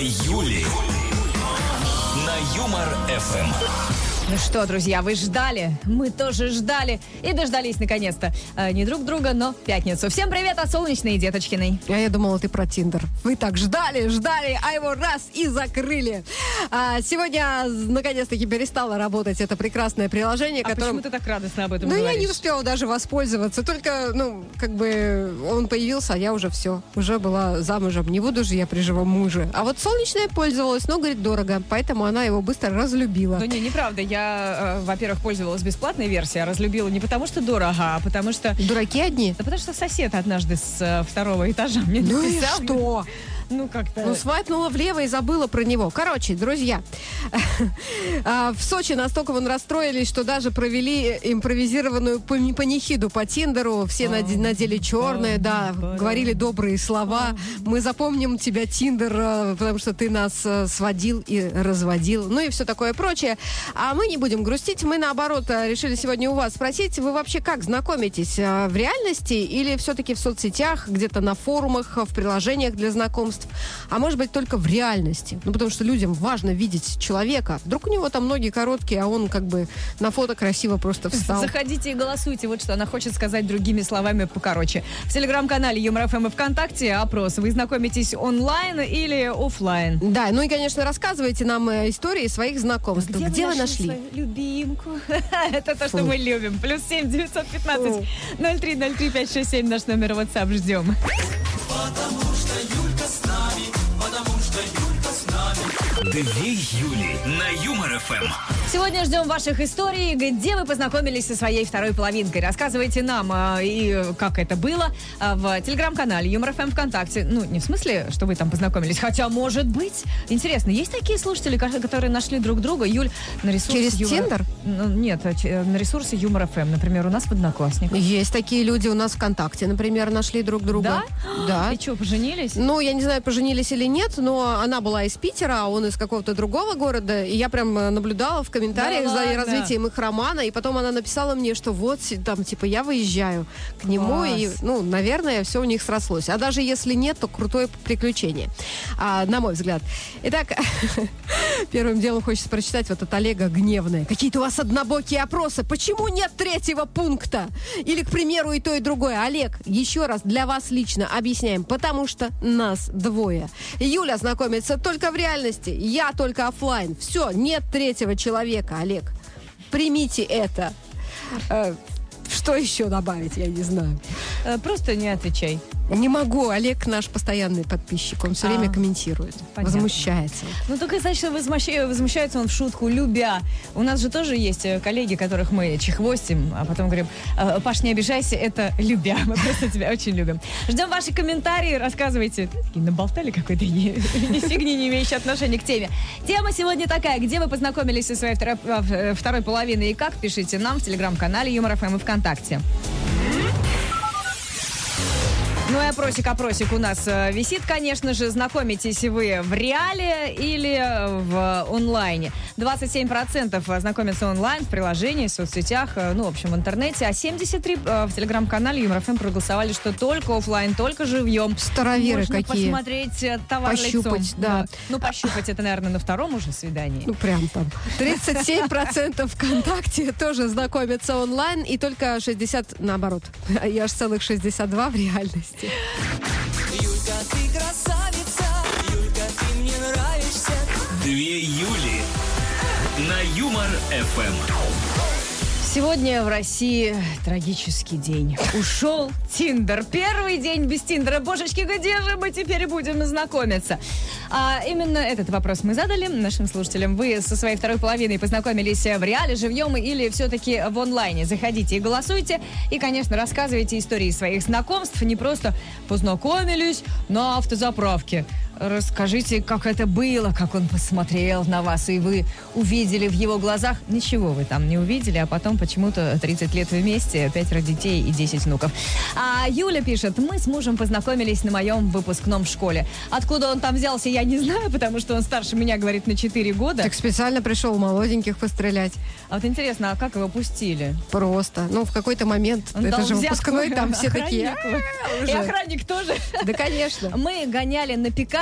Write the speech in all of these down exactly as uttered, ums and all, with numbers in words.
Юли на Юмор эф эм. Ну что, друзья, вы ждали, мы тоже ждали и дождались наконец-то. Э, не друг друга, но пятницу. Всем привет от Солнечной и Деточкиной. А я думала, ты про Тиндер. Вы так ждали, ждали, а его раз и закрыли. А, сегодня, наконец-таки, перестало работать это прекрасное приложение, а которым... почему ты так радостно об этом ну, говоришь? я не успела даже воспользоваться. Только, ну, как бы он появился, а я уже все. Уже была замужем. Не буду же я при живом муже. А вот Солнечная пользовалась, но, говорит, дорого. Поэтому она его быстро разлюбила. Ну, не, неправда. Я Я, во-первых, пользовалась бесплатной версией, а разлюбила не потому, что дорого, а потому что... Дураки одни? Да потому что сосед однажды с второго этажа мне ну написал. Ну и что? Ну, как-то... Ну, свайпнула влево и забыла про него. Короче, друзья, в Сочи настолько вон расстроились, что даже провели импровизированную панихиду по Тиндеру. Все надели черное, да, говорили добрые слова. Мы запомним тебя, Тиндер, потому что ты нас сводил и разводил. Ну и все такое прочее. А мы не будем грустить. Мы, наоборот, решили сегодня у вас спросить, вы вообще как знакомитесь? В реальности или все-таки в соцсетях, где-то на форумах, в приложениях для знакомств? А может быть, только в реальности. Ну, потому что людям важно видеть человека. Вдруг у него там ноги короткие, а он как бы на фото красиво просто встал. Заходите и голосуйте. Вот что она хочет сказать другими словами покороче. В телеграм-канале Юмор эф эм и ВКонтакте опрос. Вы знакомитесь онлайн или офлайн? Да, ну и, конечно, рассказывайте нам истории своих знакомств. Где, Где вы вы нашли? Свою любимку. Это то, что мы любим. Плюс семь девятьсот пятнадцать ноль три ноль три пять шесть семь наш номер WhatsApp. Ждем. Потому что Юлька с нами, потому что Юлька с нами. Две Юли на Юмор эф эм. Сегодня ждем ваших историй, где вы познакомились со своей второй половинкой. Рассказывайте нам, э, и как это было, э, в телеграм-канале Юмор эф эм ВКонтакте. Ну, не в смысле, что вы там познакомились, хотя, может быть. Интересно, есть такие слушатели, которые нашли друг друга? Юль, на ресурсе... Через Юмор... Тиндер? Ну, нет, на ресурсе Юмор эф эм, например, у нас в Одноклассниках. Есть такие люди у нас ВКонтакте, например, нашли друг друга. Да? Да. И что, поженились? Ну, я не знаю, поженились или нет, но она была из Питера, а он из какого-то другого города, и я прям наблюдала в комментариях да за ладно? развитием их романа, и потом она написала мне, что вот, там, типа, я выезжаю к нему, Класс. и, ну, наверное, все у них срослось. А даже если нет, то крутое приключение, а, на мой взгляд. Итак, первым делом хочется прочитать вот от Олега гневное. Какие-то у вас однобокие опросы. Почему нет третьего пункта? Или, к примеру, и то, и другое. Олег, еще раз для вас лично объясняем. Потому что нас двое. Юля знакомится только в реальности. Я только офлайн. Все, нет третьего человека, Олег. Примите это. Э, что еще добавить, я не знаю. Просто не отвечай. Не могу. Олег наш постоянный подписчик. Он все А, время комментирует. понятно. Возмущается. Ну, только, значит, возмущается, возмущается он в шутку, любя. У нас же тоже есть коллеги, которых мы чехвостим, а потом говорим: Паш, не обижайся, это любя. Мы просто тебя очень любим. Ждем ваши комментарии, рассказывайте. Такие наболтали какой-то ни фигни, не имеющей отношения к теме. Тема сегодня такая: где вы познакомились со своей второй, второй половиной и как? Пишите нам в телеграм-канале Юмор эф эм и ВКонтакте. Ну и опросик-опросик у нас э, висит, конечно же. Знакомитесь вы в реале или в онлайне? двадцать семь процентов знакомятся онлайн, в приложении, в соцсетях, э, ну, в общем, в интернете. А семьдесят три процента э, в телеграм-канале Юмор эф эм проголосовали, что только офлайн, только живьем. Староверы Можно какие. посмотреть э, товар Пощупать, лицом. да. Ну, пощупать это, наверное, на втором уже свидании. Ну, прям там. тридцать семь процентов ВКонтакте тоже знакомятся онлайн, и только шестьдесят процентов наоборот. И аж целых шестьдесят два процента в реальности. Юлька, ты красавица, Юлька, ты мне нравишься. Две Юли на Юмор эф эм. Сегодня в России трагический день. Ушел Тиндер. Первый день без Тиндера. Божечки, где же мы теперь будем знакомиться? А именно этот вопрос мы задали нашим слушателям. Вы со своей второй половиной познакомились в реале, живьем или все-таки в онлайне? Заходите и голосуйте. И, конечно, рассказывайте истории своих знакомств. Не просто познакомились на автозаправке. Расскажите, как это было, как он посмотрел на вас, и вы увидели в его глазах. Ничего вы там не увидели, а потом почему-то тридцать лет вместе, пятеро детей и десять внуков. А Юля пишет: мы с мужем познакомились на моем выпускном в школе. Откуда он там взялся, я не знаю, потому что он старше меня, говорит, на четыре года. Так специально пришел молоденьких пострелять. А вот интересно, а как его пустили? Просто. Ну, в какой-то момент, Он это дал же взятку выпускной, там все такие... охраннику. «А-а-а», И уже. охранник тоже. Да, конечно. Мы гоняли на пикапе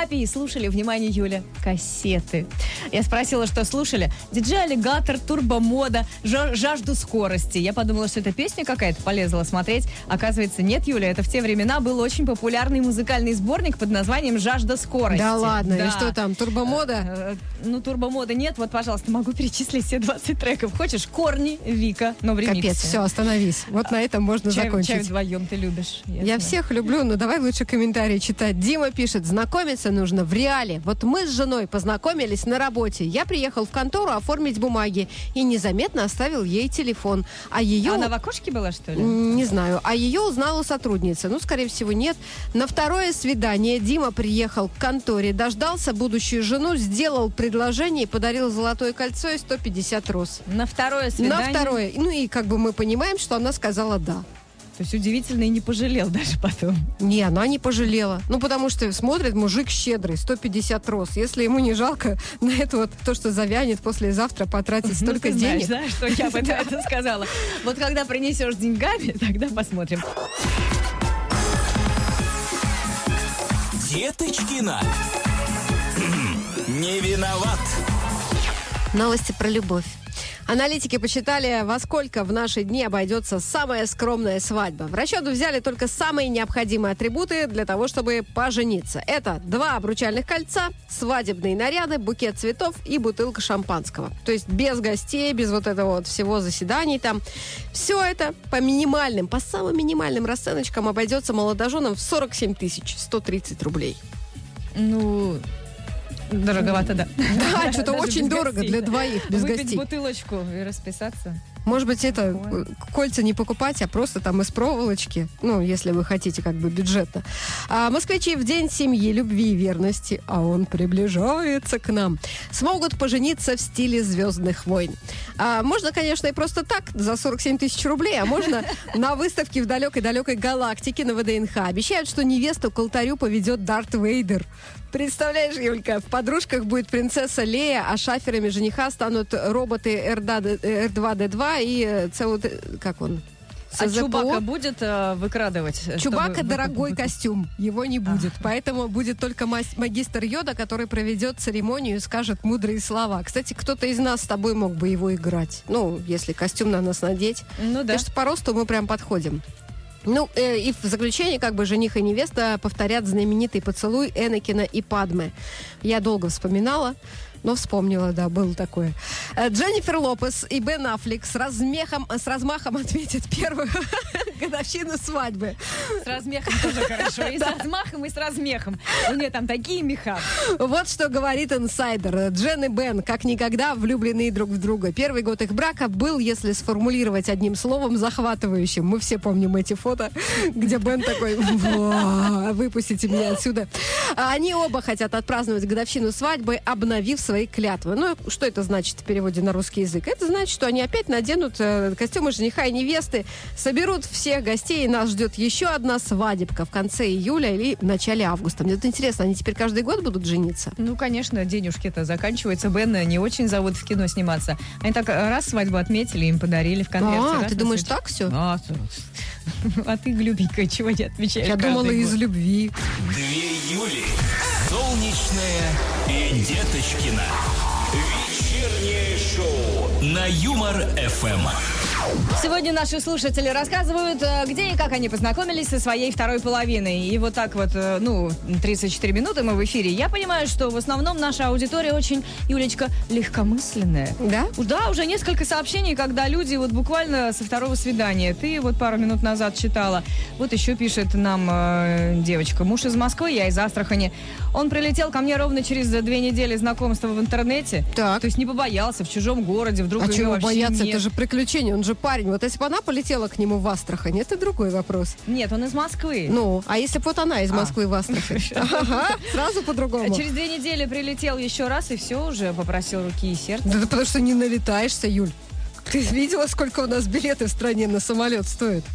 и слушали, внимание, Юля, кассеты. Я спросила, что слушали. Диджей Аллигатор, Турбомода, жа- Жажду скорости. Я подумала, что это песня какая-то, полезла смотреть. Оказывается, нет, Юля, это в те времена был очень популярный музыкальный сборник под названием «Жажда скорости». Да ладно, Да. и что там, Турбомода? Э, Ну, Турбомода нет. Вот, пожалуйста, могу перечислить все двадцать треков. Хочешь? Корни, Вика, но в ремиксе. Капец, все, остановись. Вот на этом можно Чай, закончить. чай вдвоем ты любишь. Я знаю. всех люблю, но давай лучше комментарии читать. Дима пишет, знакомиться нужно в реале. Вот мы с женой познакомились на работе. Я приехал в контору оформить бумаги и незаметно оставил ей телефон. А ее... Она в окошке была, что ли? Не знаю. А ее узнала сотрудница. Ну, скорее всего, нет. На второе свидание Дима приехал к конторе, дождался будущую жену, сделал предложение и подарил золотое кольцо и сто пятьдесят роз. На второе свидание? На второе. Ну, и как бы мы понимаем, что она сказала «да». То есть удивительно и не пожалел даже потом. Не, она не пожалела. Ну, потому что смотрит мужик щедрый, сто пятьдесят роз. Если ему не жалко на это вот то, что завянет послезавтра, потратить Ну, столько ты знаешь, денег. да, что я бы на это сказала. Вот когда принесешь деньгами, тогда посмотрим. Деточкина. Не виноват. Новости про любовь. Аналитики посчитали, во сколько в наши дни обойдется самая скромная свадьба. В расчет взяли только самые необходимые атрибуты для того, чтобы пожениться. Это два обручальных кольца, свадебные наряды, букет цветов и бутылка шампанского. То есть без гостей, без вот этого вот всего заседаний там. Все это по минимальным, по самым минимальным расценочкам обойдется молодоженам в сорок семь тысяч сто тридцать рублей. Ну... Дороговато, да. Да, что-то Даже очень без дорого гостей, для да. двоих без Выпить гостей. бутылочку и расписаться. Может быть, это Ой. э, кольца не покупать, а просто там из проволочки, ну, если вы хотите как бы бюджетно. А москвичи в День семьи, любви и верности, а он приближается к нам, смогут пожениться в стиле «Звездных войн». А можно, конечно, и просто так, за сорок семь тысяч рублей, а можно на выставке в далекой-далекой галактике на ВДНХ. Обещают, что невесту к алтарю поведет Дарт Вейдер. Представляешь, Юлька, в подружках будет принцесса Лея, а шаферами жениха станут роботы эр два дэ два и э, ЦУ, как он? А ЦЗПО. Чубака будет э, выкрадывать? Чубака чтобы- дорогой костюм, его не будет. Поэтому будет только мас- магистр Йода, который проведет церемонию и скажет мудрые слова. Кстати, кто-то из нас с тобой мог бы его играть. Ну, если костюм на нас надеть. Ну да. Потому что по росту мы прям подходим. Ну, э, и в заключение, как бы, жених и невеста повторят знаменитый поцелуй Энакина и Падме. Я долго вспоминала, но вспомнила, да, было такое. Э, Дженнифер Лопес и Бен Аффлек с размехом, с размахом отметят первую годовщину свадьбы. С размехом тоже хорошо. И с размахом, и с размехом. У нее там такие меха. Вот что говорит инсайдер. Джен и Бен как никогда влюблены друг в друга. Первый год их брака был, если сформулировать одним словом, захватывающим. Мы все помним эти фото, где Бен такой: «Ва, выпустите меня отсюда». А они оба хотят отпраздновать годовщину свадьбы, обновив свои клятвы. Ну, что это значит в переводе на русский язык? Это значит, что они опять наденут э, костюмы жениха и невесты, соберут всех гостей, и нас ждет еще одна свадебка в конце июля или в начале августа. Мне вот интересно, они теперь каждый год будут жениться? Ну, конечно, денежки-то заканчиваются. Бена не очень зовут в кино сниматься. Они так раз свадьбу отметили, им подарили в конверте. А, Раз ты на думаешь, свечку. так все? А, а ты, глюбенькая, чего не отвечаешь? Я думала, каждый из год? любви. Две Юли. Солнечная и Деточкина. Вечернее шоу на Юмор-эф эм. Сегодня наши слушатели рассказывают, э, где и как они познакомились со своей второй половиной. И вот так вот, э, ну, тридцать четыре минуты мы в эфире. Я понимаю, что в основном наша аудитория очень, Юлечка, легкомысленная. Да? Да, уже несколько сообщений, когда люди вот буквально со второго свидания. Ты вот пару минут назад читала. Вот еще пишет нам э, девочка. Муж из Москвы, я из Астрахани. Он прилетел ко мне ровно через две недели знакомства в интернете. Так. То есть не побоялся в чужом городе. Вдруг А ее чего вообще бояться? нет. Это же приключение, он же парень. Вот если бы она полетела к нему в Астрахань, это другой вопрос. Нет, он из Москвы. Ну, а если бы вот она из Москвы в Астрахань? Ага, сразу по-другому. Через две недели прилетел еще раз, и все, уже попросил руки и сердце. Да ты потому что не налетаешься, Юль. Ты видела, сколько у нас билеты в стране на самолет стоят?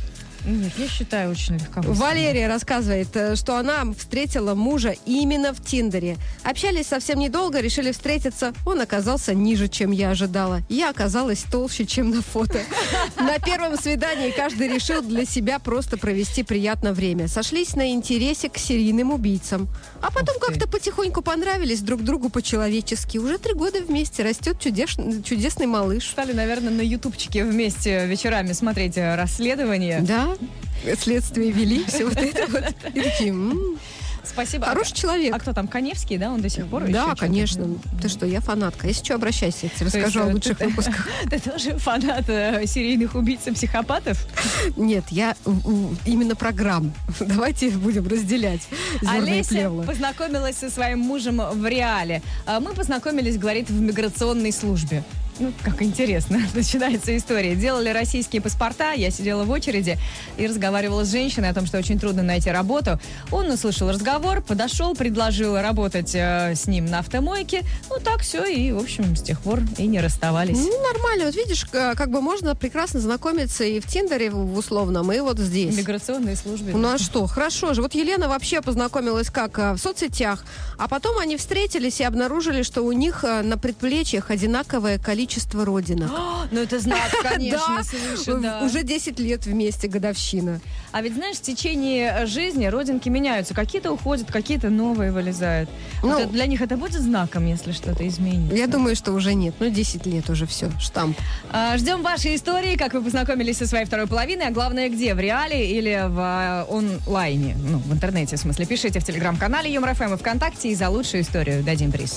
Нет, я считаю, очень легкомысленно. Валерия рассказывает, э, что она встретила мужа именно в Тиндере. Общались совсем недолго, решили встретиться. Он оказался ниже, чем я ожидала. Я оказалась толще, чем на фото. На первом свидании каждый решил для себя просто провести приятное время. Сошлись на интересе к серийным убийцам. А потом как-то потихоньку понравились друг другу по-человечески. Уже три года вместе растет чудес... чудесный малыш. Стали, наверное, на ютубчике вместе вечерами смотреть расследование. Да, следствие вели, все вот это вот. И такие, м-м, Спасибо. хороший человек. А кто там, Каневский, да? Он до сих пор еще Да, что-то- конечно. Ты что, я фанатка. Если что, обращайся, я тебе То расскажу есть, о э, лучших ты- выпусках. Ты тоже фанат э, серийных убийц и психопатов? Нет, я у, у, именно программ. Давайте будем разделять зерна и Олеся плевла. познакомилась со своим мужем в реале. А Мы познакомились, говорит, в миграционной службе. Ну, как интересно, начинается история. Делали российские паспорта, я сидела в очереди и разговаривала с женщиной о том, что очень трудно найти работу. Он услышал разговор, подошел, предложил работать э, с ним на автомойке. Ну, так все, и, в общем, с тех пор и не расставались. Ну, нормально. Вот видишь, к- как бы можно прекрасно знакомиться и в Тиндере в в условном, и вот В здесь. миграционной службе. Ну а что, хорошо же. Вот Елена вообще познакомилась как а, в соцсетях, а потом они встретились и обнаружили, что у них а, на предплечьях одинаковое количество родинок. Ну, это знак, конечно, Да, свыше, да. уже десять лет вместе, годовщина. А ведь, знаешь, в течение жизни родинки меняются. Какие-то уходят, какие-то новые вылезают. Ну, Вот это- для них это будет знаком, если что-то изменится? Я думаю, что уже нет. Ну, десять лет уже все, штамп. А, Ждем ваши истории, как вы познакомились со своей второй половиной, а главное, где, в реале или в а, онлайне, ну, в интернете, в смысле. Пишите в телеграм-канале Юмор ФМ и ВКонтакте, и за лучшую историю дадим приз.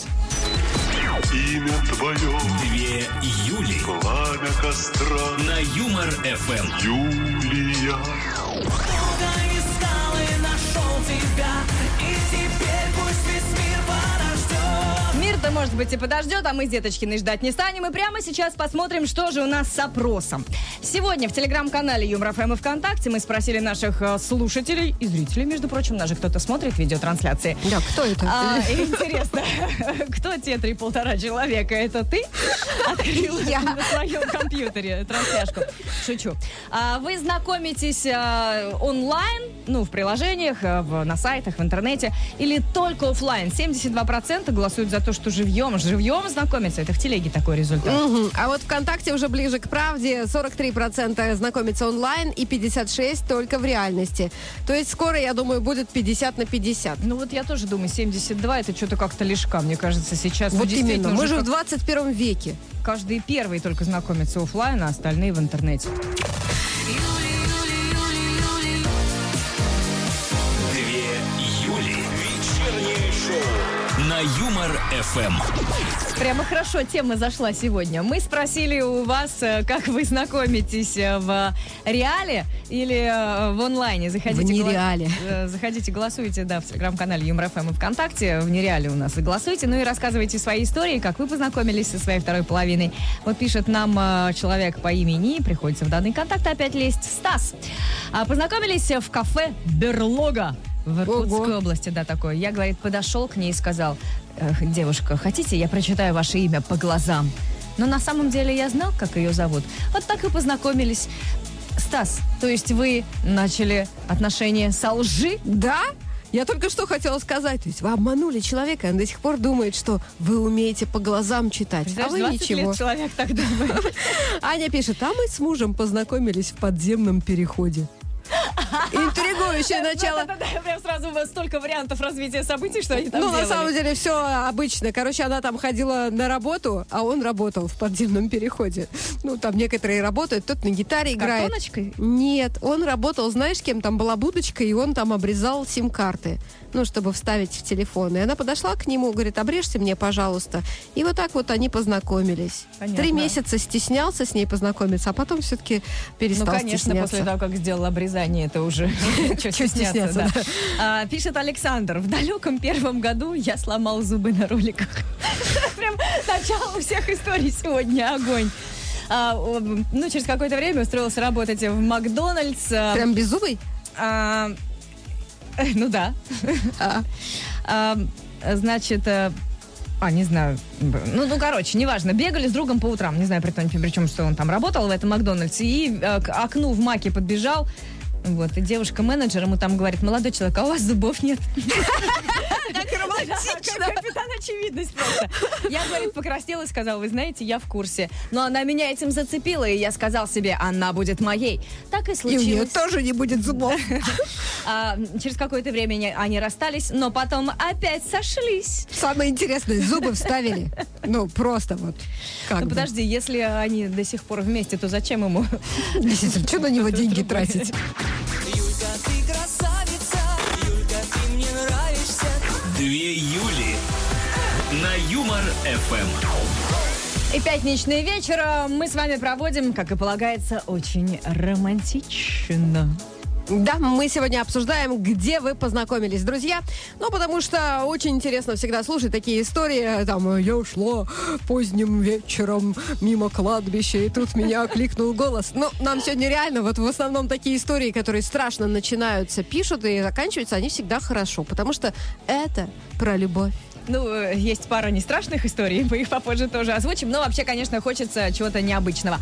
Имя твое, Две Юли пламя костра, на Юмор ФМ. Юлия. Долго искал и нашел тебя, и теперь пусть весь мир подождет. Мир-то, может быть, и подождет, а мы с Деточкиной ждать не станем. И прямо сейчас посмотрим, что же у нас с опросом. Сегодня в телеграм-канале Юмор ФМ и ВКонтакте мы спросили наших э, слушателей и зрителей, между прочим, нас же кто-то смотрит видеотрансляции. Да, кто это? А, интересно, кто те три полтора человека? Это ты открыла Я. на своем компьютере трансляшку? Шучу. А, вы знакомитесь а, онлайн, ну, в приложениях, а, в- на сайтах, в интернете, или только офлайн? семьдесят два процента голосуют за то, что живьем. Живьем знакомиться. Это в телеге такой результат. Мгм. А вот ВКонтакте уже ближе к правде. сорок три процента знакомятся онлайн и пятьдесят шесть процентов только в реальности. То есть скоро, я думаю, будет пятьдесят на пятьдесят. Ну вот я тоже думаю, семьдесят два это что-то как-то лишка, мне кажется, сейчас. Ну, Вот именно. действительно, Мы уже же в как- двадцать первом веке. каждый первый только знакомится офлайн, а остальные в интернете. Две Юли. Вечернее шоу на Юмор ФМ. Прямо хорошо тема зашла сегодня. Мы спросили у вас, э, как вы знакомитесь э, в реале или э, в онлайне. Заходите, В гола- нереале. э, Заходите, голосуйте, да, в телеграм-канале Юмор ФМ и ВКонтакте. В нереале у нас и голосуйте. Ну и рассказывайте свои истории, как вы познакомились со своей второй половиной. Вот пишет нам э, человек по имени, приходится в данный контакт опять лезть, Стас. А, Познакомились в кафе «Берлога». В Иркутской Ого. области, да, такое. Я, говорит, подошел к ней и сказал: «Эх, девушка, хотите, я прочитаю ваше имя по глазам?» Но на самом деле я знал, как ее зовут. Вот так и познакомились. Стас, то есть вы начали отношения со лжи? Да? Я только что хотела сказать. То есть вы обманули человека, и он до сих пор думает, что вы умеете по глазам читать. А вы двадцать ничего. лет человек так думает. Аня пишет, а мы с мужем познакомились в подземном переходе. Интригующее начало. Да-да-да, прям сразу у вас столько вариантов развития событий, что они там Ну, на делали. самом деле, все обычно. Короче, она там ходила на работу, а он работал в подземном переходе. Ну, там некоторые работают, тот на гитаре играет. Картоночкой? Нет, он работал, знаешь, кем там была будочка, и он там обрезал сим-карты, ну, чтобы вставить в телефон. И она подошла к нему, говорит, обрежьте мне, пожалуйста. И вот так вот они познакомились. Понятно. Три месяца стеснялся с ней познакомиться, а потом все-таки перестал Ну, конечно, стесняться. после того, как сделал обрезание, это уже чё Чё стесняться, стесняться, да. А, Пишет Александр. В далеком первом году я сломал зубы на роликах. Прям начало у всех историй сегодня. Огонь. А, о, ну, через какое-то время устроился работать в Макдональдс. а, Прям беззубый? а, э, ну да. А. А, Значит, э, а, не знаю. Ну, ну, короче, неважно. Бегали с другом по утрам. Не знаю, при том, причем, что он там работал в этом Макдональдсе. И э, к окну в Маке подбежал. Вот, и девушка-менеджер ему там говорит: молодой человек, а у вас зубов нет? Как романтично. Капитан очевидность просто. Я, говорит, покраснела и сказала: вы знаете, я в курсе. Но она меня этим зацепила, и я сказал себе: она будет моей. Так и И случилось. у нее тоже не будет зубов. А, через какое-то время они- они расстались, но потом опять сошлись. Самое интересное, зубы вставили. Ну, просто вот. Как Ну бы. подожди, если они до сих пор вместе, то зачем ему? Действительно, что на него деньги тратить? Юлька, ты красавица, Юлька, ты мне нравишься. Две Юли на Юмор эф эм. И пятничный вечер мы с вами проводим, как и полагается, очень романтично. Да, мы сегодня обсуждаем, где вы познакомились, друзья. Ну, потому что очень интересно всегда слушать такие истории. Там, я ушла поздним вечером мимо кладбища, и тут меня окликнул голос. Ну, нам сегодня реально вот в основном такие истории, которые страшно начинаются, пишут, и заканчиваются они всегда хорошо, потому что это про любовь. Ну, э, есть пара не страшных историй, мы их попозже тоже озвучим, но вообще, конечно, хочется чего-то необычного.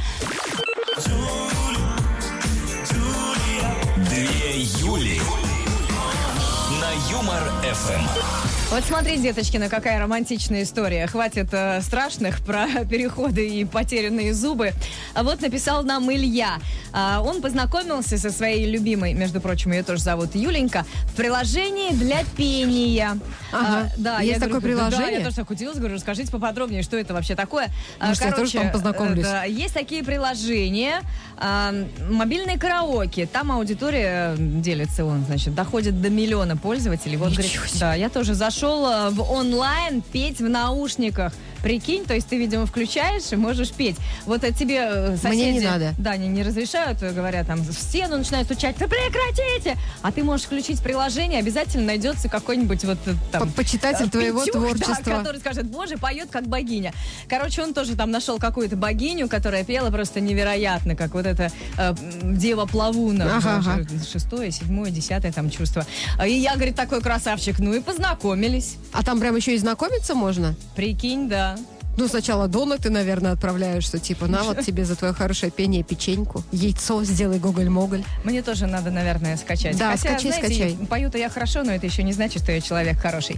Две Юли на Юмор эф эм. Вот смотри, деточкина, какая романтичная история. Хватит э, страшных про переходы и потерянные зубы. А вот написал нам Илья. А, он познакомился со своей любимой, между прочим, ее тоже зовут Юленька, в приложении для пения. Ага. А, да, Есть я такое говорю, да, приложение? Да, я тоже так удивилась, говорю, расскажите поподробнее, что это вообще такое. А, Может, я тоже там познакомлюсь. э, да, есть такие приложения, а, мобильные караоке, там аудитория делится, он, значит, доходит до миллиона пользователей. Вот, говорит, Ничего себе. да, я тоже зашел в онлайн петь в наушниках. Прикинь, то есть ты, видимо, включаешь и можешь петь. Вот это тебе э, соседи... Мне не надо. Да, не, не разрешают, э, говорят, там, в стену начинают стучать. Да прекратите! А ты можешь включить приложение, обязательно найдется какой-нибудь вот э, там... По- Почитатель э, твоего пятюк, да, творчества. который скажет: боже, поет как богиня. Короче, он тоже там нашел какую-то богиню, которая пела просто невероятно, как вот эта э, Дева Плавуна. Ага, Боже, ага. Шестое, седьмое, десятое там чувство. И я, говорит, такой красавчик. Ну и познакомились. А там прям еще и знакомиться можно? Прикинь, да. Ну, сначала донаты, наверное, отправляешь, что типа, на вот тебе за твое хорошее пение печеньку, яйцо, сделай гоголь-моголь. Мне тоже надо, наверное, скачать. Да, Хотя, скачай, знаете, скачай. Пою-то я хорошо, но это еще не значит, что я человек хороший.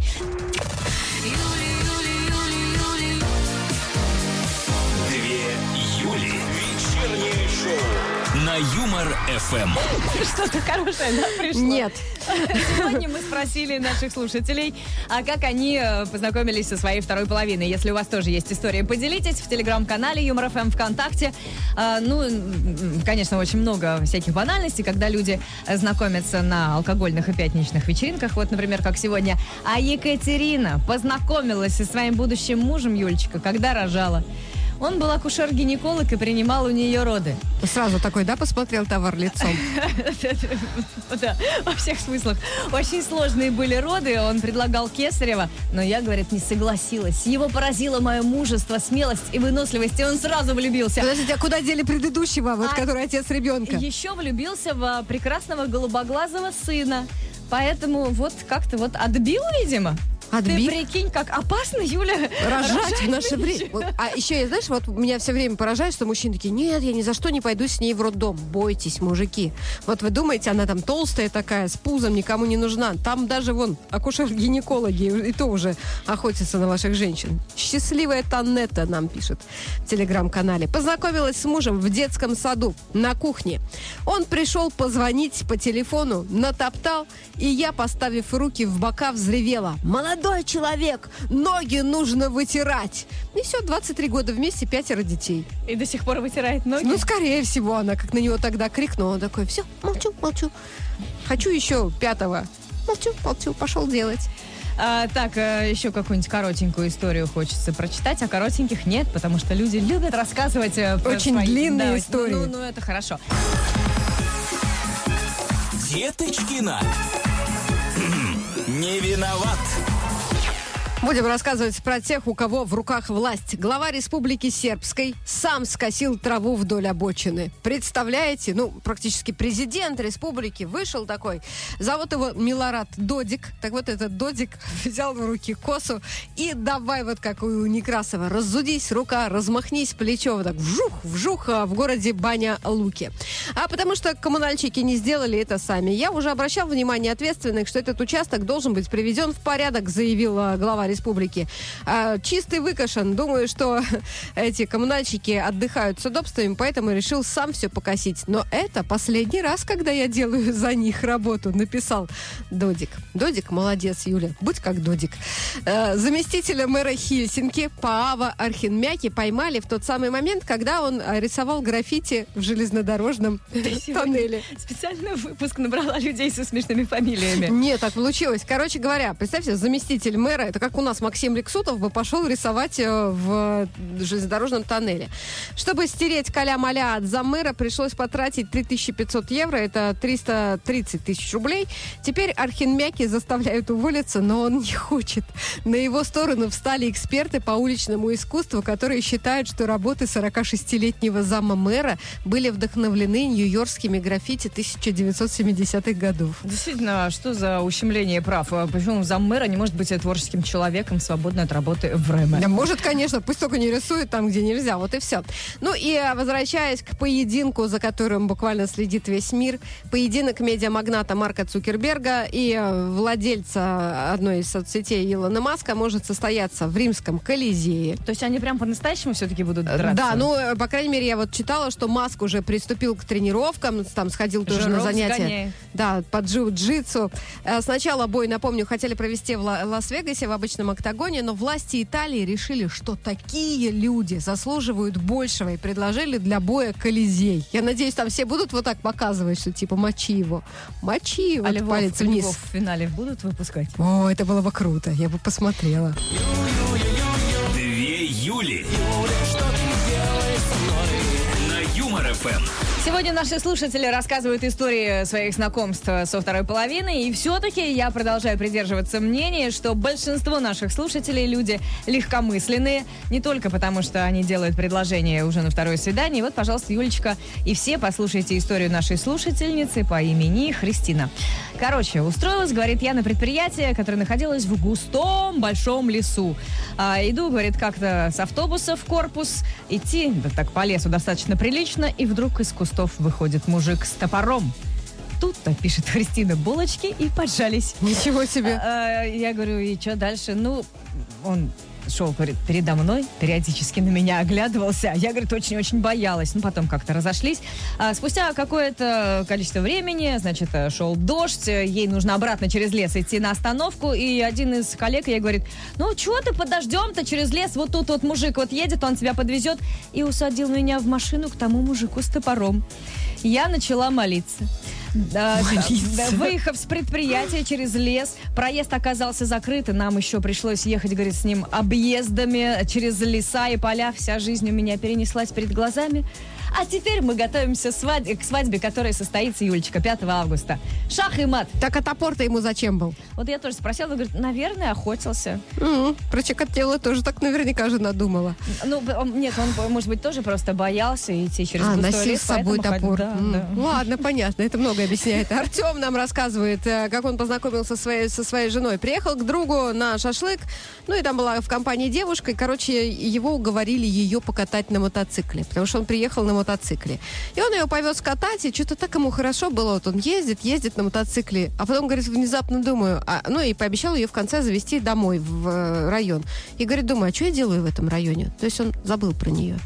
Две Юли. Вечернее шоу на Юмор эф эм. Что-то хорошее, да, пришло? Нет. Сегодня мы спросили наших слушателей, а как они э, познакомились со своей второй половиной. Если у вас тоже есть история, поделитесь в телеграм-канале Юмор эф эм ВКонтакте. А, ну, м, конечно, очень много всяких банальностей, когда люди э, знакомятся на алкогольных и пятничных вечеринках. Вот, например, как сегодня. А Екатерина познакомилась со своим будущим мужем, Юлечка, когда рожала. Он был акушер-гинеколог и принимал у нее роды. Сразу такой, да, посмотрел товар лицом? Да, во всех смыслах. Очень сложные были роды, он предлагал кесарево, но я, говорит, не согласилась. Его поразило мое мужество, смелость и выносливость, и он сразу влюбился. Подождите, а куда дели предыдущего, вот А- который отец ребенка? Еще влюбился в а, прекрасного голубоглазого сына. Поэтому вот как-то вот отбил, видимо. Отбил? Ты прикинь, как опасно, Юля, Рожать в наше нынче. время. Вот, а еще, я, знаешь, вот меня все время поражает, что мужчины такие: нет, я ни за что не пойду с ней в роддом. Бойтесь, мужики. Вот вы думаете, она там толстая такая, с пузом, никому не нужна. Там даже вон акушер-гинекологи и то уже охотятся на ваших женщин. Счастливая Танетта нам пишет в телеграм-канале. Познакомилась с мужем в детском саду на кухне. Он пришел позвонить по телефону, натоптал, и я, поставив руки в бока, взревела: молодой человек, ноги нужно вытирать. И все, двадцать три года вместе, пятеро детей. И до сих пор вытирает ноги. Ну, скорее всего, она как на него тогда крикнула. Он такой: все, молчу, молчу. Хочу еще пятого. Молчу, молчу, пошел делать. А, так, а, еще какую-нибудь коротенькую историю хочется прочитать, а коротеньких нет, потому что люди любят рассказывать э, про Очень свои- длинные да, истории. Ну, ну, это хорошо. Деточкина. Не виноват. Будем рассказывать про тех, у кого в руках власть. Глава Республики Сербской сам скосил траву вдоль обочины. Представляете? Ну, практически президент республики вышел такой. Зовут его Милорад Додик. Так вот, этот Додик взял в руки косу и давай вот как у Некрасова. Разудись рука, размахнись плечо. Вот так вжух, вжух в городе Баня-Луки. А потому что коммунальщики не сделали это сами. Я уже обращал внимание ответственных, что этот участок должен быть приведен в порядок, заявила глава республики. А, чистый выкошен. Думаю, что эти коммунальщики отдыхают с удобствами, поэтому решил сам все покосить. Но это последний раз, когда я делаю за них работу, написал Додик. Додик молодец, Юля. Будь как Додик. А, заместителя мэра Хельсинки Паава Архинмяки поймали в тот самый момент, когда он рисовал граффити в железнодорожном тоннеле. Специально выпуск набрала людей со смешными фамилиями. Нет, так получилось. Короче говоря, представьте, заместитель мэра, это как у нас Максим Лексутов бы пошел рисовать в железнодорожном тоннеле. Чтобы стереть каля-маля от замэра, пришлось потратить три тысячи пятьсот евро, это триста тридцать тысяч рублей. Теперь Архинмяки заставляют уволиться, но он не хочет. На его сторону встали эксперты по уличному искусству, которые считают, что работы сорокашестилетнего зама мэра были вдохновлены нью-йоркскими граффити тысяча девятьсот семидесятых годов. Действительно, что за ущемление прав? Почему заммэра не может быть творческим человеком, свободно от работы время? Да, может, конечно, пусть только не рисует там, где нельзя, вот и все. Ну и возвращаясь к поединку, за которым буквально следит весь мир, поединок медиамагната Марка Цукерберга и владельца одной из соцсетей Илона Маска может состояться в римском Колизее. То есть они прям по-настоящему все-таки будут драться? Да, ну, по крайней мере, я вот читала, что Маск уже приступил к тренировкам, там сходил тоже Жиров на занятия. сгоняет. Да, по джиу-джитсу. Сначала бой, напомню, хотели провести в Лас-Вегасе в обычном октагоне, но власти Италии решили, что такие люди заслуживают большего и предложили для боя Колизей. Я надеюсь, там все будут вот так показывать, что типа мочи его. Мочи его. А Львов, палец вниз. Львов в финале будут выпускать? О, это было бы круто. Я бы посмотрела. Две Юли. На Юмор ФМ. Сегодня наши слушатели рассказывают истории своих знакомств со второй половиной, и все-таки я продолжаю придерживаться мнения, что большинство наших слушателей люди легкомысленные, не только потому, что они делают предложение уже на второе свидание. И вот, пожалуйста, Юлечка, и все послушайте историю нашей слушательницы по имени Христина. Короче, устроилась, говорит, я на предприятие, которое находилось в густом большом лесу. А, иду, говорит, как-то с автобуса в корпус, идти, да так по лесу достаточно прилично, и вдруг из кустов выходит мужик с топором. Тут-то, пишет Христина, булочки и поджались. Ничего себе. А, а, я говорю, и что дальше? Ну, он шел, говорит, передо мной, периодически на меня оглядывался. Я, говорит, очень-очень боялась. Ну, потом как-то разошлись. А спустя какое-то количество времени, значит, шел дождь, ей нужно обратно через лес идти на остановку, и один из коллег ей говорит, ну, чего ты под дождем-то через лес? Вот тут вот мужик вот едет, он тебя подвезет. И усадил меня в машину к тому мужику с топором. Я начала молиться. Да, да, выехав с предприятия через лес, проезд оказался закрыт, и нам еще пришлось ехать, говорит, с ним объездами через леса и поля. Вся жизнь у меня перенеслась перед глазами. А теперь мы готовимся свадь- к свадьбе, которая состоится, Юлечка, пятого августа. Шах и мат. Так а топор-то ему зачем был? Вот я тоже спросила, говорит, наверное, охотился. М-м, про Чикатило тоже так наверняка же надумала. Ну, он- нет, он, может быть, тоже просто боялся идти через А, густой носил лес, с собой поэтому топор. ходил. Да, М, да. Ладно, понятно, это многое объясняет. Артем нам рассказывает, э, как он познакомился со своей, со своей женой. Приехал к другу на шашлык, ну и там была в компании девушка, и, короче, его уговорили ее покатать на мотоцикле, потому что он приехал на мотоцикле. И он ее повез катать, и что-то так ему хорошо было. Вот он ездит, ездит на мотоцикле, а потом, говорит, внезапно думаю, а, ну и пообещал ее в конце завезти домой, в э, район. И, говорит, думаю, а что я делаю в этом районе? То есть он забыл про нее.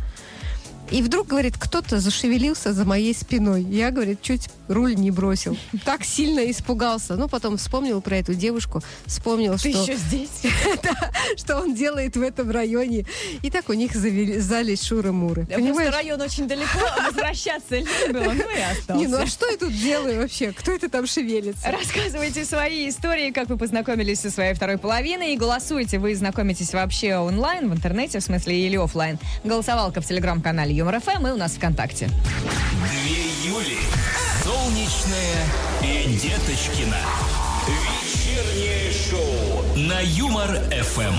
И вдруг, говорит, кто-то зашевелился за моей спиной. Я, говорит, чуть руль не бросил. Так сильно испугался. Ну, потом вспомнил про эту девушку, вспомнил, Ты что, еще здесь? да, что он делает в этом районе. И так у них завязались шуры-муры. Да, Понимаешь? просто район очень далеко, а возвращаться лень было, ну и остался. Не, ну а что я тут делаю вообще? Кто это там шевелится? Рассказывайте свои истории, как вы познакомились со своей второй половиной, и голосуйте. Вы знакомитесь вообще онлайн, в интернете, в смысле, или офлайн. Голосовалка в телеграм-канале Юмор ФМ и у нас ВКонтакте. Две Юли. Солнечная и Деточкина. Вечернее шоу на Юмор эф эм.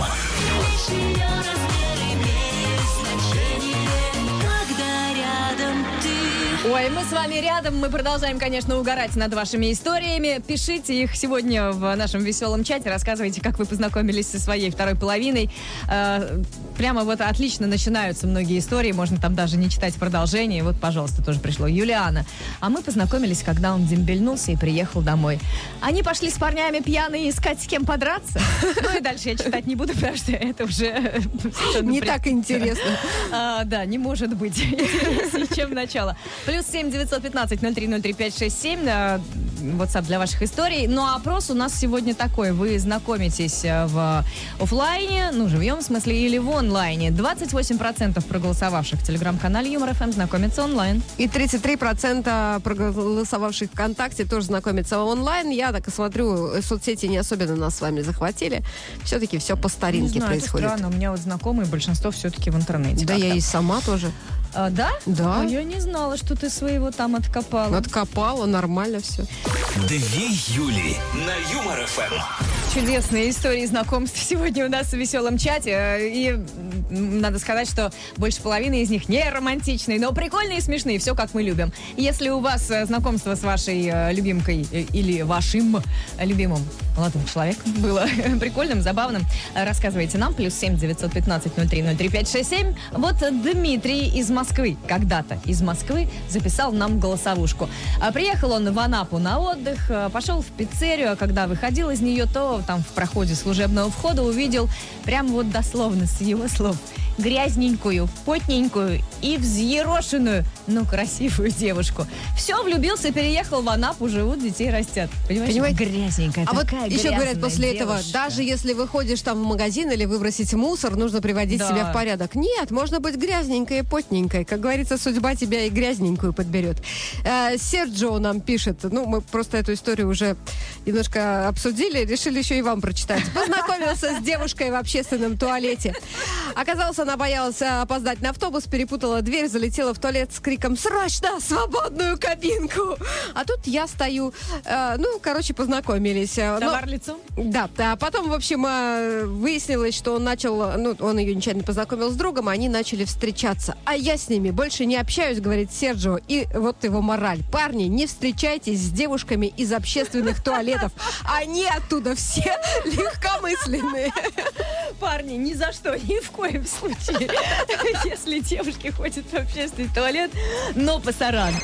Ой, мы с вами рядом, мы продолжаем, конечно, угорать над вашими историями. Пишите их сегодня в нашем веселом чате, рассказывайте, как вы познакомились со своей второй половиной. Э, прямо вот отлично начинаются многие истории, можно там даже не читать продолжение. Вот, пожалуйста, тоже пришло. Юлиана. А мы познакомились, когда он дембельнулся и приехал домой. Они пошли с парнями пьяные искать с кем подраться. Ну и дальше я читать не буду, потому что это уже... Не так интересно. А, да, не может быть интереснее, чем начало. Плюс семь девятьсот пятнадцать ноль три ноль три пять шесть семь. WhatsApp для ваших историй. Ну, а опрос у нас сегодня такой. Вы знакомитесь в офлайне, ну, живьем в смысле, или в онлайне. двадцать восемь процентов проголосовавших в телеграм-канале Юмор эф эм знакомятся онлайн. И тридцать три процента проголосовавших ВКонтакте тоже знакомятся онлайн. Я так и смотрю, соцсети не особенно нас с вами захватили. Все-таки все по старинке не знаю, происходит. Это странно. У меня вот знакомые, большинство все-таки в интернете. Да, как-то. я и сама тоже. А, да? Да. А я не знала, что ты своего там откопала. Откопала, нормально все. Две Юли на Юмор эф эм. Чудесные истории знакомств сегодня у нас в веселом чате. И надо сказать, что больше половины из них не романтичные, но прикольные и смешные. Все, как мы любим. Если у вас знакомство с вашей любимкой или вашим любимым молодым человеком было прикольным, забавным, рассказывайте нам. Плюс семь девятьсот пятнадцать ноль три ноль три пять шесть семь. Вот Дмитрий из Москвы, когда-то из Москвы, записал нам голосовушку. Приехал он в Анапу на отдых, пошел в пиццерию, а когда выходил из нее, то там в проходе служебного входа увидел, прям вот дословно с его слов, грязненькую, потненькую и взъерошенную, но красивую девушку. Все, влюбился, переехал в Анапу, живут, детей растят. Понимаешь? Понимаете? Грязненькая, А вот такая еще говорят после девушка. этого, даже если выходишь там в магазин или выбросить мусор, нужно приводить Да. себя в порядок. Нет, можно быть грязненькой и потненькой. Как говорится, судьба тебя и грязненькую подберет. Э, Серджио нам пишет, ну, мы просто эту историю уже немножко обсудили, решили еще и вам прочитать. Познакомился с девушкой в общественном туалете. Оказался, она боялась опоздать на автобус, перепутала дверь, залетела в туалет с криком «Срочно! Свободную кабинку!» А тут я стою. Э, ну, короче, познакомились. Но- Товар лицом? Да, а потом, в общем, э, выяснилось, что он начал, ну, он ее нечаянно познакомил с другом, они начали встречаться. А я с ними больше не общаюсь, говорит Серджио. И вот его мораль. Парни, не встречайтесь с девушками из общественных туалетов. Они оттуда все легкомысленные. Парни, ни за что, ни в коем случае. Если девушки ходят в общественный туалет, но пасаран.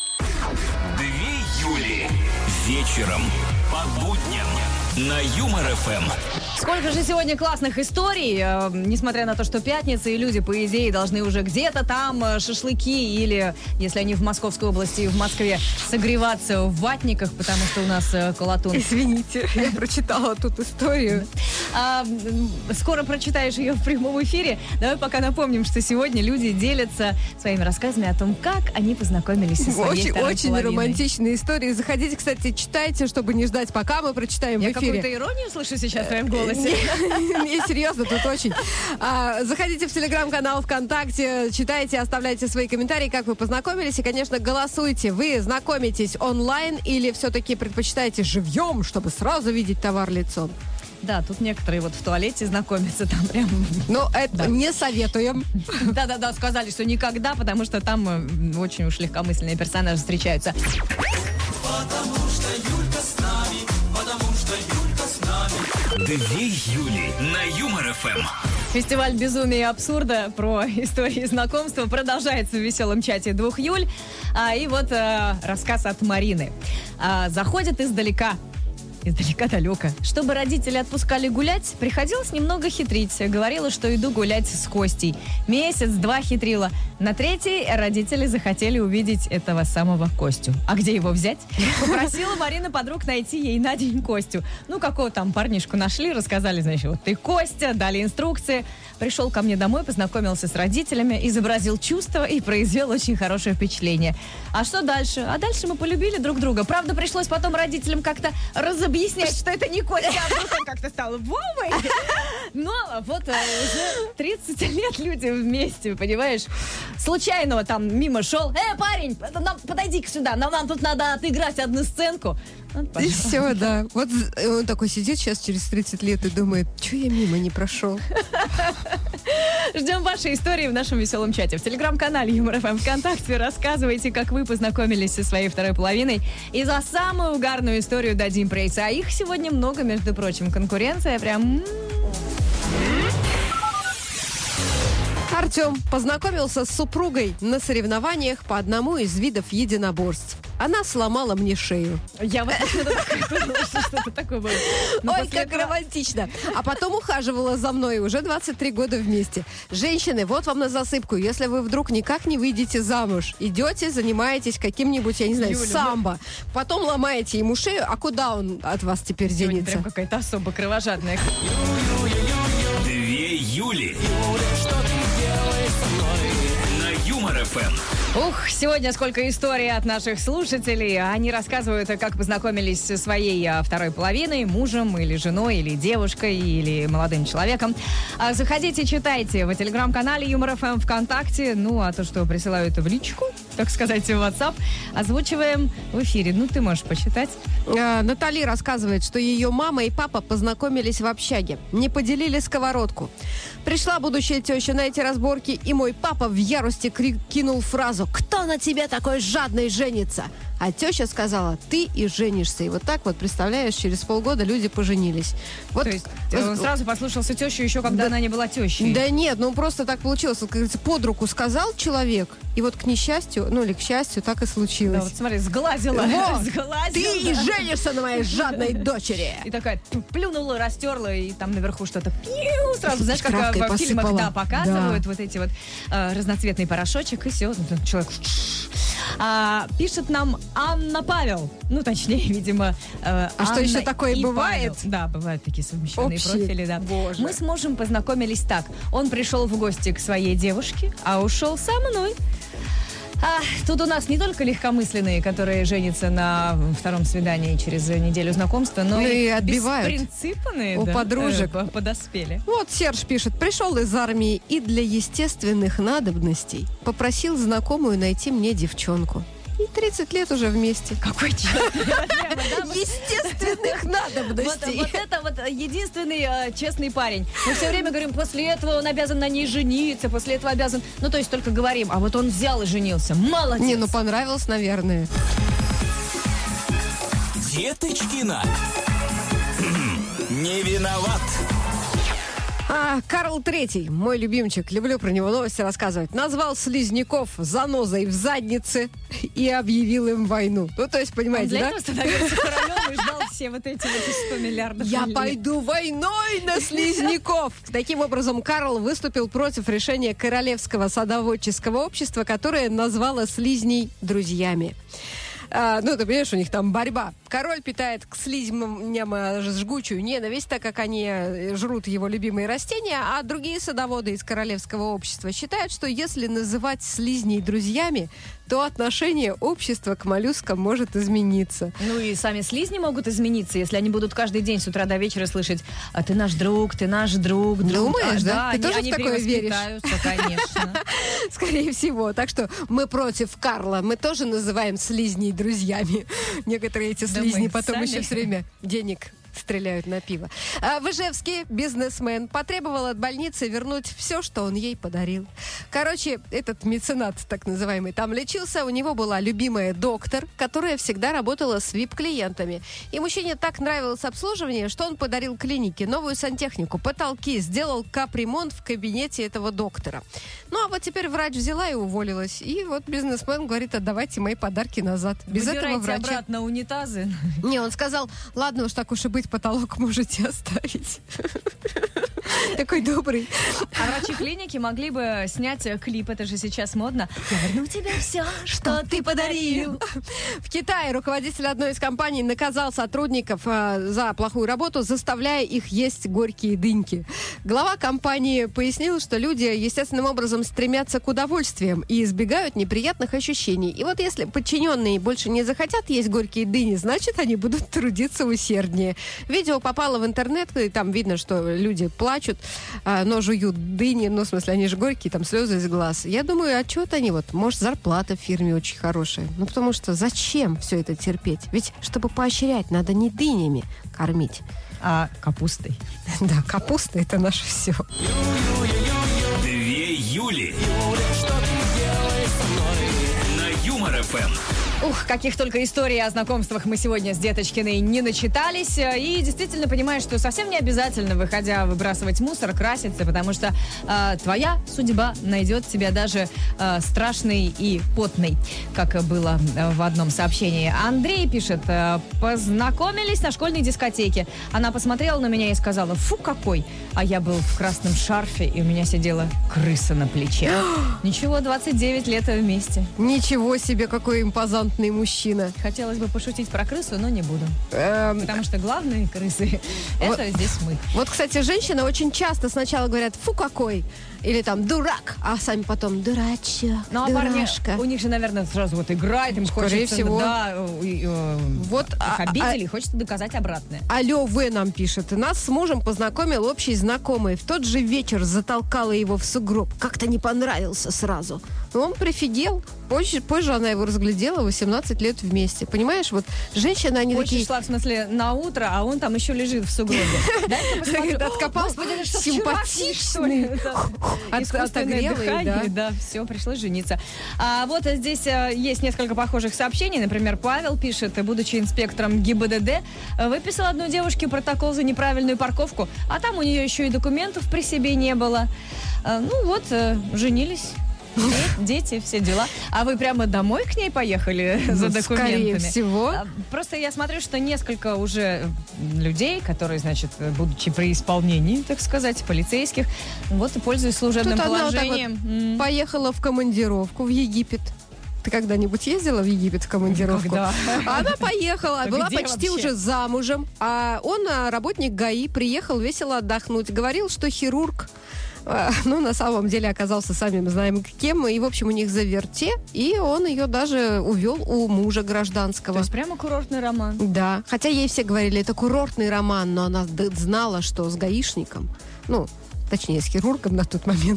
Две Юли вечером по будням на Юмор эф эм. Сколько же сегодня классных историй, э, несмотря на то, что пятница, и люди, по идее, должны уже где-то там э, шашлыки или, если они в Московской области и в Москве, согреваться в ватниках, потому что у нас э, колотун. Извините, я прочитала тут историю. А, м, скоро прочитаешь ее в прямом эфире. Давай пока напомним, что сегодня люди делятся своими рассказами о том, как они познакомились со своей Очень, второй очень половиной. романтичные истории. Заходите, кстати, читайте, чтобы не ждать, пока мы прочитаем Я в эфире. какую-то иронию слышу сейчас в твоем голосе. Не, серьезно, тут очень. А, заходите в телеграм-канал ВКонтакте, читайте, оставляйте свои комментарии, как вы познакомились. И, конечно, голосуйте. Вы знакомитесь онлайн или все-таки предпочитаете живьем, чтобы сразу видеть товар лицом? Да, тут некоторые вот в туалете знакомятся, там прям... Ну, это не советуем. Да-да-да, сказали, что никогда, потому что там э, очень уж легкомысленные персонажи встречаются. Потому что Юлька с нами, потому что Юлька с нами. Две Юли на Юмор эф эм. Фестиваль безумия и абсурда про истории знакомства продолжается в веселом чате двух Юль. А, и вот а, рассказ от Марины. А, заходит издалека. Издалека-далеко. Чтобы родители отпускали гулять, приходилось немного хитрить. Говорила, что иду гулять с Костей. Месяц-два хитрила. На третий родители захотели увидеть этого самого Костю. А где его взять? Попросила Марина подруг найти ей на день Костю. Ну, какого там парнишку нашли, рассказали, значит, вот ты Костя, дали инструкции. Пришел ко мне домой, познакомился с родителями, изобразил чувства и произвел очень хорошее впечатление. А что дальше? А дальше мы полюбили друг друга. Правда, пришлось потом родителям как-то разобъяснять, что это не Костя, а вдруг он как-то стала Вовой. Но вот э, уже тридцать лет люди вместе, понимаешь? Случайно там мимо шел. Э, парень, это нам- подойди-ка сюда, нам, нам тут надо отыграть одну сценку. Вот, И пожалуйста. все, да. Вот э, он такой сидит сейчас через тридцать лет и думает, что я мимо не прошел. Ждем ваши истории в нашем веселом чате. В телеграм-канале Юмор ФМ ВКонтакте рассказывайте, как вы познакомились со своей второй половиной. И за самую угарную историю дадим прейс. А их сегодня много, между прочим. Конкуренция прям... м, Артем познакомился с супругой на соревнованиях по одному из видов единоборств. Она сломала мне шею. Я вот что-то такое подумала, что что-то такое было. Но Ой, после как этого- романтично. А потом ухаживала за мной уже двадцать три года вместе. Женщины, вот вам на засыпку. Если вы вдруг никак не выйдете замуж, идете, занимаетесь каким-нибудь, я не знаю, Юля, самбо, потом ломаете ему шею, а куда он от вас теперь Сегодня денется? прям какая-то особо кровожадная. Две Юли. На Юмор ФМ. Ух, сегодня сколько историй от наших слушателей. Они рассказывают, как познакомились со своей а, второй половиной, мужем или женой, или девушкой, или молодым человеком. А, заходите, читайте в телеграм-канале Юмор ФМ ВКонтакте. Ну, а то, что присылают в личку, так сказать, в WhatsApp, озвучиваем в эфире. Ну, ты можешь почитать. А, Натали рассказывает, что ее мама и папа познакомились в общаге. Не поделили сковородку. Пришла будущая теща на эти разборки, и мой папа в ярости кри- кинул фразу: «Кто на тебе такой жадный женится?» А теща сказала: «Ты и женишься». И вот так вот, представляешь, через полгода люди поженились. Вот, То есть э, он сразу послушался тещу еще, когда Да. она не была тещей. Да нет, ну просто так получилось. Вот, как говорится, под руку сказал человек, и вот к несчастью, ну или к счастью, так и случилось. Да, вот смотри, сглазила. Вот, Сглазила, ты и да. женишься на моей жадной дочери. И такая тьфу, плюнула, растерла, и там наверху что-то пиу, сразу, знаешь, как Травкой э, в фильмах, посыпала. да, показывают Да. вот эти вот э, разноцветный порошочек, и все, человек... А, пишет нам Анна Павел. Ну, точнее, видимо, э, А что, Анна еще такое и бывает? Павел. Да, бывают такие совмещенные Общие. профили, да. Боже. Мы с мужем познакомились так. Он пришел в гости к своей девушке, а ушел со мной. А, тут у нас не только легкомысленные, которые женятся на втором свидании через неделю знакомства, но Ну и отбивают. беспринципные, У да, подружек. э, по- подоспели. Вот Серж пишет: пришел из армии и для естественных надобностей попросил знакомую найти мне девчонку. И тридцать лет уже вместе. Какой черт. Естественных Вот, надобностей. вот это вот единственный э, честный парень. Мы все время говорим, после этого он обязан на ней жениться, после этого обязан... Ну, то есть только говорим, а вот он взял и женился. Молодец. Не, ну понравилось, наверное. Деточкина. Не виноват. А, Карл Третий, мой любимчик, люблю про него новости рассказывать, назвал слизняков занозой в заднице и объявил им войну. Ну, то есть, Он понимаете, для да? этого становился королем и ждал все вот эти вот сто миллиардов Я лет. пойду войной на слизняков. Таким образом, Карл выступил против решения Королевского садоводческого общества, которое назвало слизней друзьями. А, ну, ты понимаешь, у них там борьба. Король питает к слизням э, жгучую ненависть, так как они э, жрут его любимые растения, а другие садоводы из Королевского общества считают, что если называть слизней друзьями, то отношение общества к моллюскам может измениться. Ну и сами слизни могут измениться, если они будут каждый день с утра до вечера слышать: а ты наш друг, ты наш друг, друг. Думаешь, А, да? Ты они, тоже в они такое веришь? перевоспитаются, конечно. Скорее всего. Так что мы против Карла. Мы тоже называем слизней друзьями. Некоторые эти Да слизни мы потом сами. еще все время денег стреляют на пиво. А в Ижевске бизнесмен потребовал от больницы вернуть все, что он ей подарил. Короче, этот меценат, так называемый, там лечился. У него была любимая доктор, которая всегда работала с вип-клиентами. И мужчине так нравилось обслуживание, что он подарил клинике новую сантехнику, потолки, сделал капремонт в кабинете этого доктора. Ну, а вот теперь врач взяла и уволилась. И вот бизнесмен говорит: отдавайте мои подарки назад. Без этого Выбирайте врача... обратно унитазы. Не, он сказал: ладно уж, так уж и быть, потолок можете оставить. Такой добрый. А врачи клиники могли бы снять клип, это же сейчас модно. Я верну тебе все, что ты подарил. В Китае руководитель одной из компаний наказал сотрудников э, за плохую работу, заставляя их есть горькие дыньки. Глава компании пояснил, что люди естественным образом стремятся к удовольствиям и избегают неприятных ощущений. И вот если подчиненные больше не захотят есть горькие дыни, значит, они будут трудиться усерднее. Видео попало в интернет, и там видно, что люди плачут, э, но жуют дыни, ну, в смысле, они же горькие, там слезы из глаз. Я думаю, а что-то они вот, может, зарплата в фирме очень хорошая. Ну, потому что зачем все это терпеть? Ведь, чтобы поощрять, надо не дынями кормить. А капустой. Да, капуста — это наше все. Две Юли. На Юмор эф эм. Ух, каких только историй о знакомствах мы сегодня с Деточкиной не начитались. И действительно понимаю, что совсем не обязательно, выходя, выбрасывать мусор, краситься, потому что э, твоя судьба найдет тебя даже э, страшной и потной, как было в одном сообщении. Андрей пишет: э, познакомились на школьной дискотеке. Она посмотрела на меня и сказала: фу, какой. А я был в красном шарфе, и у меня сидела крыса на плече. Ничего, двадцать девять лет вместе. Ничего себе, какой импозантный мужчина. Хотелось бы пошутить про крысу, но не буду. Эм, Потому что главные крысы — Вот. это здесь мы. Вот, кстати, женщины очень часто сначала говорят: фу, какой. Или там дурак, а сами потом дурачок, Ну, а дурашка. парни, у них же, наверное, сразу вот играет, им Скорее хочется, всего. да, и, э, Вот, их а- обидели, хочется доказать обратное. Алло, В нам пишет. Нас с мужем познакомил общий знакомый. В тот же вечер затолкала его в сугроб. Как-то не понравился сразу. Но он прифигел. Позже, позже она его разглядела, восемнадцать лет вместе. Понимаешь, вот женщины, они Очень такие... шла, в смысле, на утро, а он там еще лежит в сугробе. Дай-ка посмотрю. Когда откопал, О, Господи, это что, вчерашний, что ли? симпатичный. Это От- искусственное отогрелый, дыхание, да. да, все, пришлось жениться. А вот здесь э, есть несколько похожих сообщений. Например, Павел пишет: будучи инспектором ГИБДД, э, выписал одной девушке протокол за неправильную парковку, а там у нее еще и документов при себе не было. Э, ну вот, э, женились. Дети, все дела. А вы прямо домой к ней поехали за Ну, документами? скорее всего. А, Просто я смотрю, что несколько уже людей, которые, значит, будучи при исполнении, так сказать, полицейских, вот и пользуясь служебным Тут она вот так положением. вот М. поехала в командировку в Египет. Ты когда-нибудь ездила в Египет в командировку? Когда? Она поехала, А была где почти вообще? уже замужем, а он, а, работник ГАИ, приехал весело отдохнуть. Говорил, что хирург. А, Ну, на самом деле оказался, сами мы знаем кем, и, в общем, у них заверте, и он ее даже увел у мужа гражданского. То есть прямо курортный роман. Да, хотя ей все говорили, это курортный роман, но она д- знала, что с гаишником, ну, точнее, с хирургом на тот момент,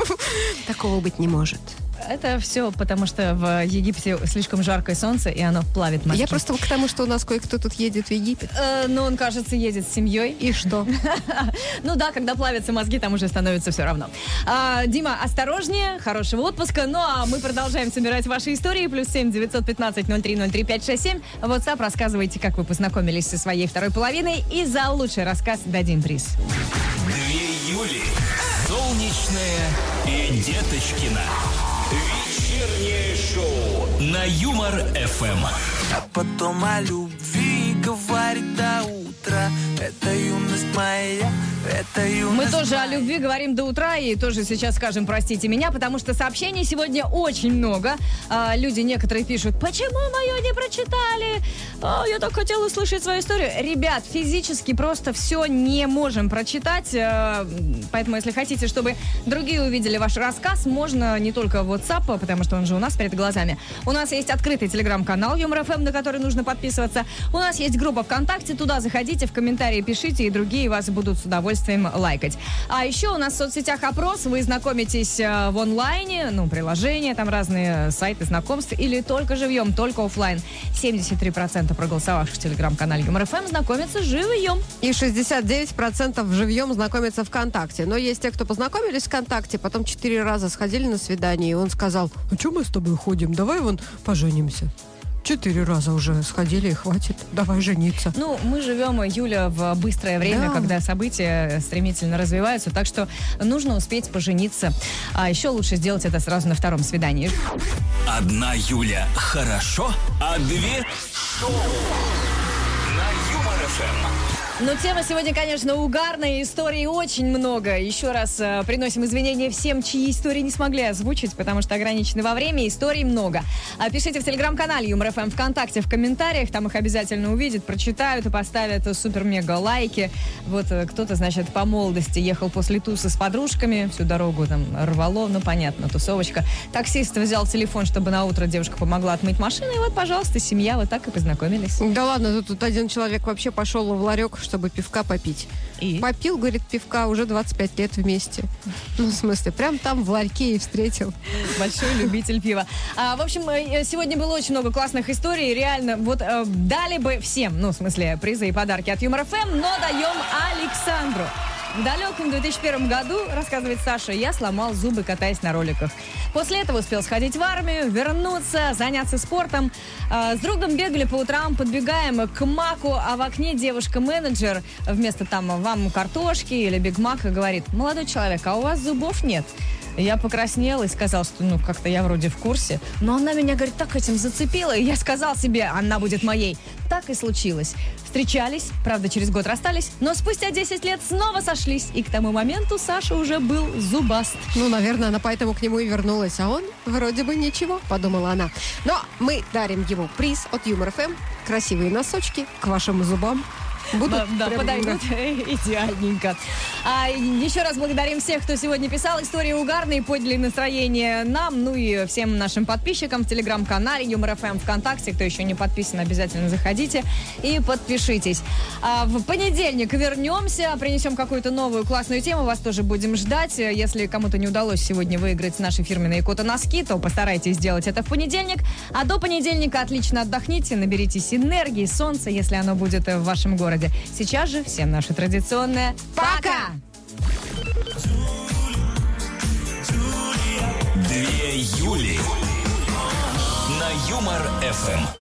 такого быть не может. Это все потому, что в Египте слишком жаркое солнце, и оно плавит мозги. Я просто к тому, что у нас кое-кто тут едет в Египет. Э, ну, он, кажется, едет с семьей. И что? Ну да, когда плавятся мозги, там уже становится все равно. А, Дима, осторожнее, хорошего отпуска. Ну а мы продолжаем собирать ваши истории. Плюс семь девятьсот пятнадцать ноль три ноль три пять шесть семь. В WhatsApp рассказывайте, как вы познакомились со своей второй половиной. И за лучший рассказ дадим приз. Две Юли. Солнечная и Деточкина. Вечернее шоу на Юмор эф эм. А потом о любви говорит до утра. Это юность моя, это юность Мы тоже о моя. любви говорим до утра, и тоже сейчас скажем «простите меня», потому что сообщений сегодня очень много. А, люди некоторые пишут: почему мое не прочитали? А, я так хотела услышать свою историю. Ребят, физически просто все не можем прочитать, а, поэтому если хотите, чтобы другие увидели ваш рассказ, можно не только в WhatsApp, потому что он же у нас перед глазами. У нас есть открытый телеграм-канал Юмор эф эм, на который нужно подписываться. У нас есть группа ВКонтакте, туда заходите, в комментарии пишите, и другие вас будут с удовольствием лайкать. А еще у нас в соцсетях опрос, вы знакомитесь э, в онлайне, ну, приложения, там разные сайты знакомств, или только живьем, только офлайн. семьдесят три процента проголосовавших в телеграм-канале Юмор эф эм знакомятся живьем. И шестьдесят девять процентов живьем знакомятся ВКонтакте. Но есть те, кто познакомились ВКонтакте, потом четыре раза сходили на свидание, и он сказал: а что мы с тобой ходим? Давай вон поженимся. Четыре раза уже сходили, и хватит. Давай жениться. Ну, мы живем, Юля, в быстрое время, Да. когда события стремительно развиваются, так что нужно успеть пожениться. А еще лучше сделать это сразу на втором свидании. Одна Юля хорошо, а две шоу на Юмор эф эм. Но тема сегодня, конечно, угарная, историй очень много. Еще раз э, приносим извинения всем, чьи истории не смогли озвучить, потому что ограничены во время, историй много. А пишите в телеграм-канале Юмор ФМ ВКонтакте в комментариях, там их обязательно увидят, прочитают и поставят супер-мега лайки. Вот э, кто-то, значит, по молодости ехал после тусы с подружками, всю дорогу там рвало, ну понятно, тусовочка. Таксист взял телефон, чтобы на утро девушка помогла отмыть машину, и вот, пожалуйста, семья, вот так и познакомились. Да ладно, тут, тут один человек вообще пошел в ларек, чтобы пивка попить. И? Попил, говорит, пивка уже двадцать пять лет вместе. Ну, в смысле, прям там в ларьке и встретил. Большой любитель пива. А, в общем, сегодня было очень много классных историй. Реально, вот э, дали бы всем, ну, в смысле, призы и подарки от Юмор ФМ, но даем Александру. В далеком две тысячи первом году, рассказывает Саша, я сломал зубы, катаясь на роликах. После этого успел сходить в армию, вернуться, заняться спортом. С другом бегали по утрам, подбегаем к Маку, а в окне девушка-менеджер вместо там «вам картошки» или «Биг Мака» говорит: молодой человек, а у вас зубов нет? Я покраснела и сказала, что ну как-то я вроде в курсе. Но она меня, говорит, так этим зацепила, и я сказал себе, она будет моей. Так и случилось. Встречались, правда, через год расстались, но спустя десять лет снова сошлись. И к тому моменту Саша уже был зубаст. Ну, наверное, она поэтому к нему и вернулась. А он вроде бы ничего, подумала она. Но мы дарим ему приз от Юмор ФМ. Красивые носочки к вашим зубам. Будут да, прям, подойдут идеальненько. А, еще раз благодарим всех, кто сегодня писал истории угарные, подняли настроение нам, ну и всем нашим подписчикам в телеграм-канале Юмор ФМ ВКонтакте. Кто еще не подписан, обязательно заходите и подпишитесь. А, в понедельник вернемся, принесем какую-то новую классную тему, вас тоже будем ждать. Если кому-то не удалось сегодня выиграть наши фирменные кота-носки, то постарайтесь сделать это в понедельник. А до понедельника отлично отдохните, наберитесь энергии, солнца, если оно будет в вашем городе. Сейчас же всем наше традиционное пока! Две Юли на Юмор ФМ.